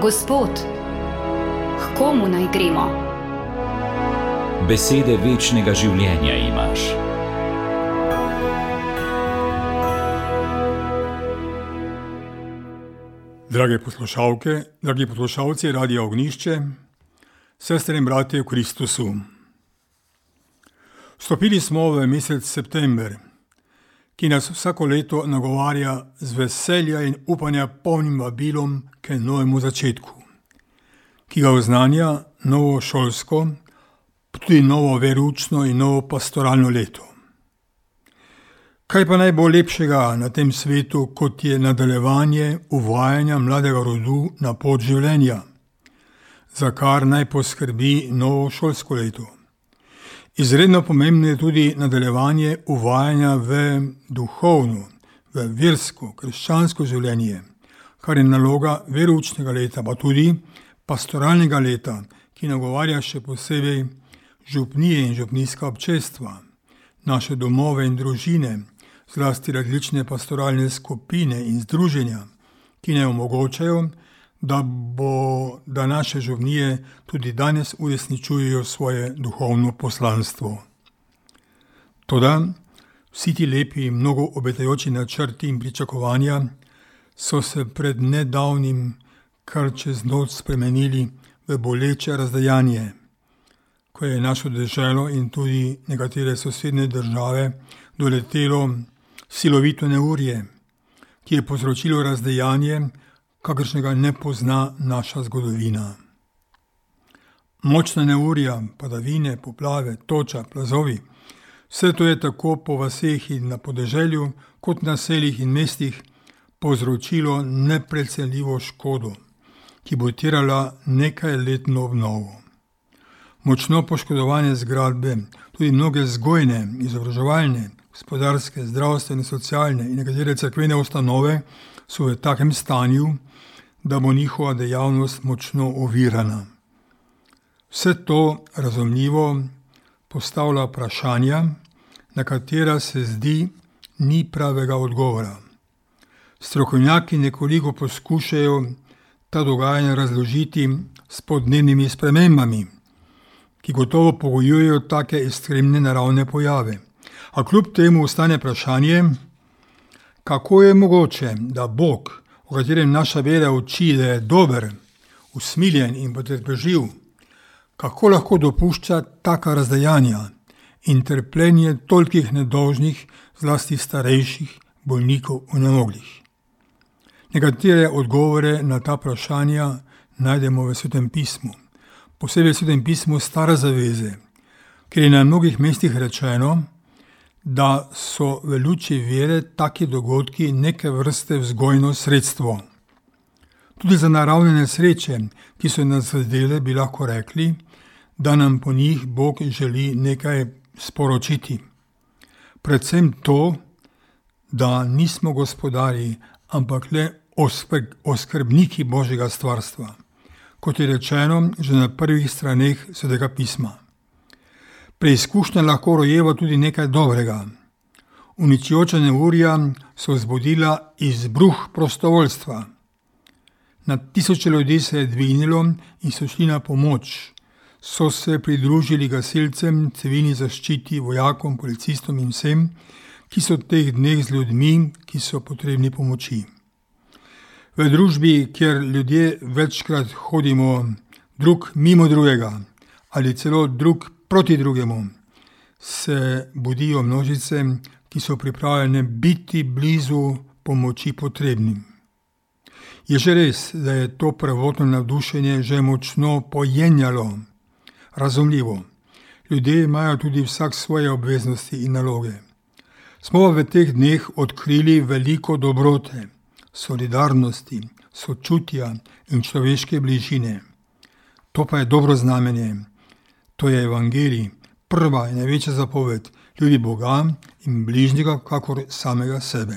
Gospod, k komu naj gremo? Besede večnega življenja imaš. Drage poslušalke, dragi poslušalci Radia Ognjišče, sestre in bratje v Kristusu. Vstopili smo v mesec september, ki nas vsako leto nagovarja z veselja in upanja polnim vabilom k novemu začetku, ki ga oznanja novo šolsko, tudi novo veroučno in novo pastoralno leto. Kaj pa naj bo lepšega na tem svetu, kot je nadaljevanje uvajanja mladega rodu na pot življenja, za kar naj poskrbi novo šolsko leto. Izredno pomembno je tudi nadaljevanje uvajanja v duhovno, v versko, krščansko življenje, kar je naloga veroučnega leta, pa tudi pastoralnega leta, ki nagovarja še posebej župnije in župnijska občestva, naše domove in družine, zlasti različne pastoralne skupine in združenja, ki ne omogočajo, da naše župnije tudi danes uresničujejo svoje duhovno poslanstvo. Toda vsi ti lepi in mnogo obetajoči načrti in pričakovanja so se pred nedavnim kar čez noč spremenili v boleče razdejanje, ko je našo deželo in tudi nekatere sosednje države doletelo silovito neurje, ki je povzročilo razdejanje, kakršnega ne pozna naša zgodovina. Močna neurja, padavine, poplave, toča, plazovi, vse to je tako po vaseh in na podeželju, kot na seljih in mestih povzročilo neprecenljivo škodo, ki bo terjala nekajletno obnovo. Močno poškodovane zgradbe, tudi mnoge vzgojne, izobraževalne, gospodarske, zdravstvene, socialne in nekatere cerkvene ustanove so v takem stanju, da bo njihova dejavnost močno ovirana. Vse to razumljivo postavlja vprašanja, na katera se zdi ni pravega odgovora. Strokovnjaki nekoliko poskušajo ta dogajanja razložiti s podnebnimi spremembami, ki gotovo pogojujejo take ekstremne naravne pojave. A kljub temu ostane vprašanje, kako je mogoče, da Bog, o katerem naša vera uči, da je dober, usmiljen in potrpežljiv, kako lahko dopušča taka razdejanja in trpljenje tolikih nedolžnih, zlasti starejših, bolnikov in onemoglih. Nekatere odgovore na ta vprašanja najdemo v Svetem pismu, posebej v Svetem pismu Stare zaveze, ker je na mnogih mestih rečeno, da so v luči vere taki dogodki neke vrste vzgojno sredstvo. Tudi za naravne nesreče, ki so nas zadele, bi lahko rekli, da nam po njih Bog želi nekaj sporočiti. Predvsem to, da nismo gospodarji, ampak le oskrbniki Božjega stvarstva, kot je rečeno že na prvih straneh Svetega pisma. Preizkušnja lahko rojeva tudi nekaj dobrega. Uničujoča neurja so vzbudila izbruh prostovoljstva. Na tisoče ljudi se je dvignilo in so šli na pomoč. So se pridružili gasilcem, civilni zaščiti, vojakom, policistom in vsem, ki so v teh dneh z ljudmi, ki so potrebni pomoči. V družbi, kjer ljudje večkrat hodimo drug mimo drugega ali celo drug proti drugemu, se budijo množice, ki so pripravljene biti blizu pomoči potrebnim. Je že res, da je to prvotno navdušenje že močno pojenjalo. Razumljivo. Ljudje imajo tudi vsak svoje obveznosti in naloge. Smo pa v teh dneh odkrili veliko dobrote, solidarnosti, sočutja in človeške bližine. To pa je dobro znamenje. To je evangelij, prva in največja zapoved, ljubi Boga in bližnjega kakor samega sebe.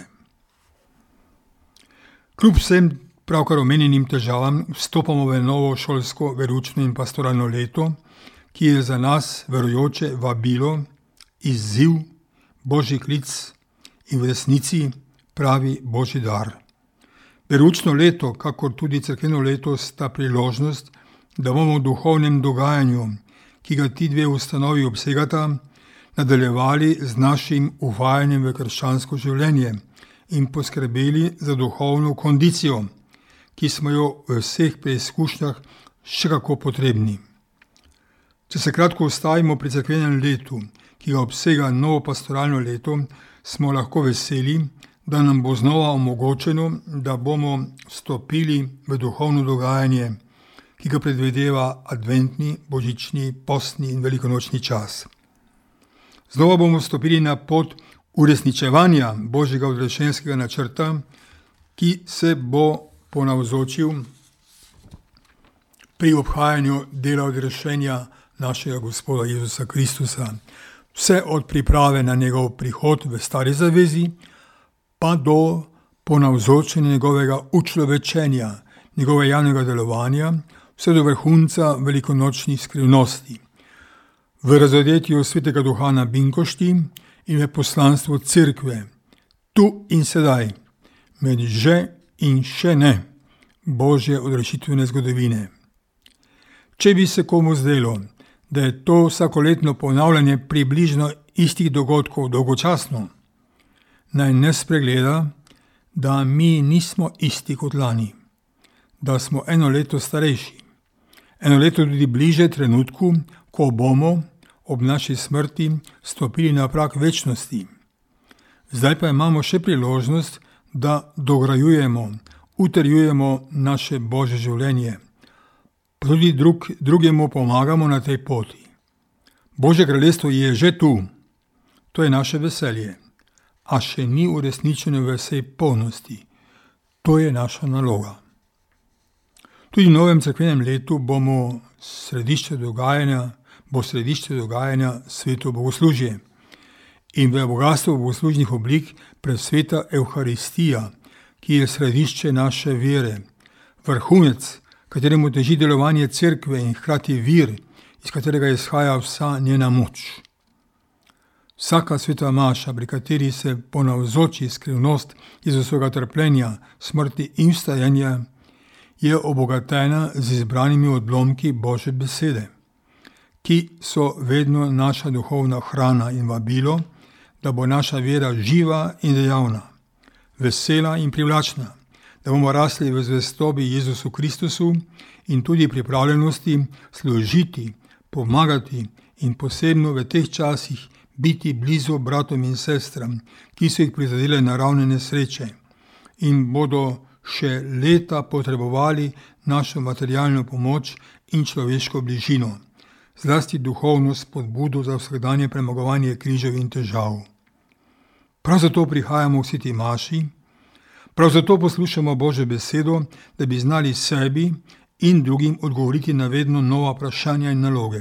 Kljub vsem pravkar omenjenim težavam vstopamo v novo šolsko, veroučno in pastoralno leto, ki je za nas verujoče vabilo, izziv, Božji klic in v resnici pravi Božji dar. Veroučno leto, kakor tudi cerkveno leto, sta priložnost, da bomo v duhovnem dogajanju, ki ga ti dve ustanovi obsegata, nadaljevali z našim uvajanjem v krščansko življenje in poskrbeli za duhovno kondicijo, ki smo jo v vseh preizkušnjah še kako potrebni. Če se kratko ustavimo pri cerkvenem letu, ki ga obsega novo pastoralno leto, smo lahko veseli, da nam bo znova omogočeno, da bomo vstopili v duhovno dogajanje, ki ga predvideva adventni, božični, postni in velikonočni čas. Znova bomo vstopili na pot uresničevanja Božjega odrešenskega načrta, ki se bo ponavzočil pri obhajanju dela odrešenja našega Gospoda Jezusa Kristusa. Vse od priprave na njegov prihod v Stari zavezi, pa do ponavzočenja njegovega učlovečenja, njegove javnega delovanja, vse do vrhunca velikonočnih skrivnosti. V razodetju Svetega Duha na Binkošti in v poslanstvu Cerkve, tu in sedaj, med že in še ne Božje odrešitvene zgodovine. Če bi se komu zdelo, da je to vsakoletno ponavljanje približno istih dogodkov dolgočasno, naj ne spregleda, da mi nismo isti kot lani, da smo eno leto starejši, eno leto tudi bliže trenutku, ko bomo ob naši smrti stopili na prag večnosti. Zdaj pa imamo še priložnost, da dograjujemo, utrjujemo naše Božje življenje, pa tudi drugemu pomagamo na tej poti. Božje kraljestvo je že tu, to je naše veselje, a še ni uresničeno v vsej polnosti. To je naša naloga. Tudi v novem cerkvenem letu bo središče dogajanja sveto bogoslužje in v bogastvo bogoslužnih oblik presveta Evharistija, ki je središče naše vere, vrhunec, kateremu teži delovanje cerkve in hkrati vir, iz katerega izhaja vsa njena moč. Vsaka sveta maša, pri kateri se ponavzoči skrivnost Jezusovega trpljenja, smrti in vstajenja, je obogatena z izbranimi odlomki Božje besede, ki so vedno naša duhovna hrana in vabilo, da bo naša vera živa in dejavna, vesela in privlačna, da bomo rasli v zvestobi Jezusu Kristusu in tudi pripravljenosti služiti, pomagati in posebno v teh časih biti blizu bratom in sestram, ki so jih prizadele naravne nesreče in bodo še leta potrebovali našo materialno pomoč in človeško bližino, zlasti duhovno spodbudo za vsakdanje premagovanje križev in težav. Prav zato prihajamo v sveti maši, prav zato poslušamo Božjo besedo, da bi znali sebi in drugim odgovoriti na vedno nova vprašanja in naloge.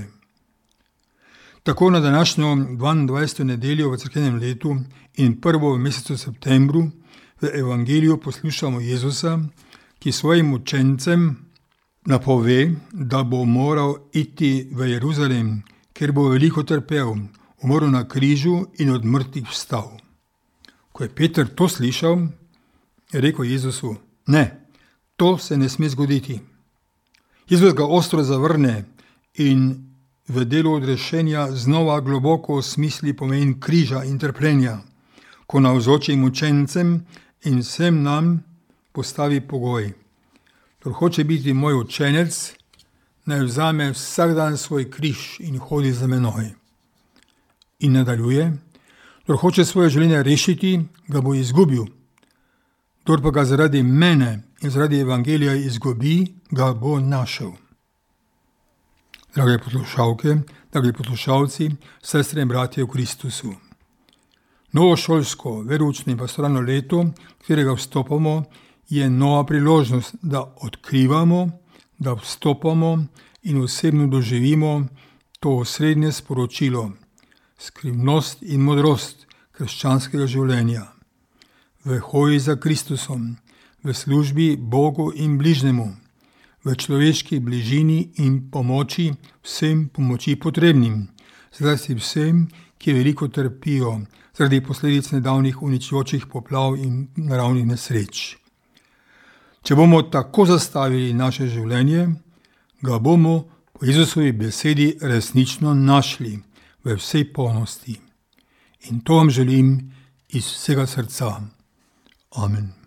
Tako na današnjo 22. nedeljo v cerkvenem letu in prvo v mesecu septembru v Evangeliju poslušamo Jezusa, ki svojim učencem napove, da bo moral iti v Jeruzalem, ker bo veliko trpel, umrl na križu in od mrtvih vstal. Ko je Peter to slišal, je rekel Jezusu: ne, to se ne sme zgoditi. Jezus ga ostro zavrne in v delu odrešenja znova globoko osmisli pomen križa in trpljenja, ko navzočim učencem in vsem nam postavi pogoj: kdor hoče biti moj učenec, naj vzame vsak dan svoj križ in hodi za menoj. In nadaljuje: kdor hoče svoje življenje rešiti, ga bo izgubil. Kdor pa ga zaradi mene in zaradi Evangelija izgubi, ga bo našel. Drage poslušalke, dragi poslušalci, sestre in bratje v Kristusu. Novo šolsko, veroučno in pastoralno leto, v katerega vstopamo, je nova priložnost, da odkrivamo, da vstopamo in osebno doživimo to osrednje sporočilo, skrivnost in modrost krščanskega življenja. V hoji za Kristusom, v službi Bogu in bližnjemu, v človeški bližini in pomoči vsem pomoči potrebnim, zlasti vsem, ki veliko trpijo zaradi posledic nedavnih uničujočih poplav in naravnih nesreč. Če bomo tako zastavili naše življenje, ga bomo po Jezusovi besedi resnično našli v vsej polnosti. In to vam želim iz vsega srca. Amen.